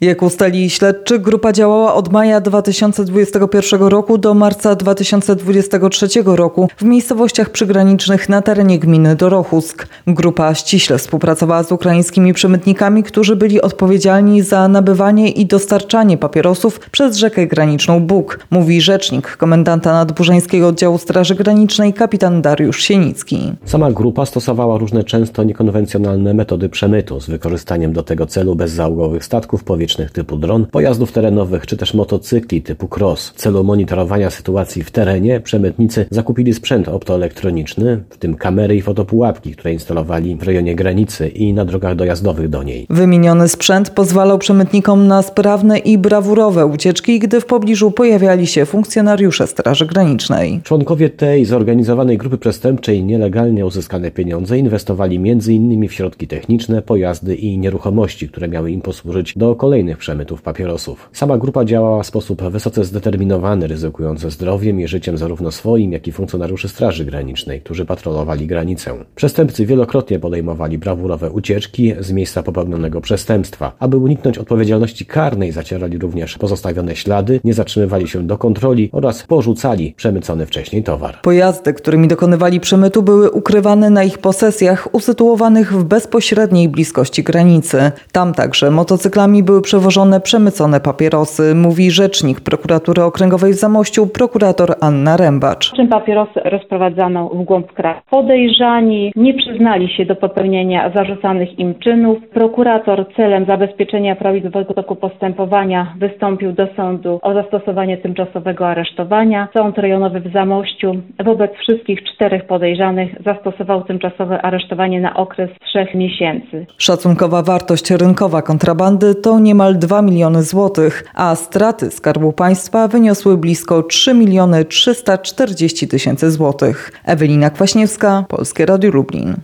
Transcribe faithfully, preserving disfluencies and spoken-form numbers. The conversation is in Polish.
Jak ustalili śledczy, grupa działała od maja dwa tysiące dwudziestego pierwszego roku do marca dwa tysiące dwudziestego trzeciego roku w miejscowościach przygranicznych na terenie gminy Dorohusk. Grupa ściśle współpracowała z ukraińskimi przemytnikami, którzy byli odpowiedzialni za nabywanie i dostarczanie papierosów przez rzekę graniczną Bug, mówi rzecznik komendanta nadburzańskiego oddziału Straży Granicznej kapitan Dariusz Sienicki. Sama grupa stosowała różne często niekonwencjonalne metody przemytu z wykorzystaniem do tego celu bezzałogowych statków powietrznych typu dron, pojazdów terenowych czy też motocykli typu cross. W celu monitorowania sytuacji w terenie przemytnicy zakupili sprzęt optoelektroniczny, w tym kamery i fotopułapki, które instalowali w rejonie granicy i na drogach dojazdowych do niej. Wymieniony sprzęt pozwalał przemytnikom na sprawne i brawurowe ucieczki, gdy w pobliżu pojawiali się funkcjonariusze Straży Granicznej. Członkowie tej zorganizowanej grupy przestępczej nielegalnie uzyskane pieniądze inwestowali między innymi w środki techniczne, pojazdy i nieruchomości, które miały im posłużyć do kolejnych przemytów papierosów. Sama grupa działała w sposób wysoce zdeterminowany, ryzykując ze zdrowiem i życiem zarówno swoim, jak i funkcjonariuszy Straży Granicznej, którzy patrolowali granicę. Przestępcy wielokrotnie podejmowali brawurowe ucieczki z miejsca popełnionego przestępstwa. Aby uniknąć odpowiedzialności karnej, zacierali również pozostawione ślady, nie zatrzymywali się do kontroli oraz porzucali przemycony wcześniej towar. Pojazdy, którymi dokonywali przemytu, były ukrywane na ich posesjach usytuowanych w bezpośredniej bliskości granicy. Tam także motocyklami były przewożone przemycone papierosy, mówi rzecznik prokuratury okręgowej w Zamościu, prokurator Anna Rębacz. Czym papierosy rozprowadzano w głąb kraju. Podejrzani nie przyznali się do popełnienia zarzucanych im czynów. Prokurator celem zabezpieczenia prawidłowego toku postępowania wystąpił do sądu o zastosowanie tymczasowego aresztowania. Sąd rejonowy w Zamościu wobec wszystkich czterech podejrzanych zastosował tymczasowe aresztowanie na okres trzech miesięcy. Szacunkowa wartość rynkowa kontrabandy to niemal dwa miliony złotych, a straty Skarbu Państwa wyniosły blisko trzy miliony trzysta czterdzieści tysięcy złotych. Ewelina Kwaśniewska, Polskie Radio Lublin.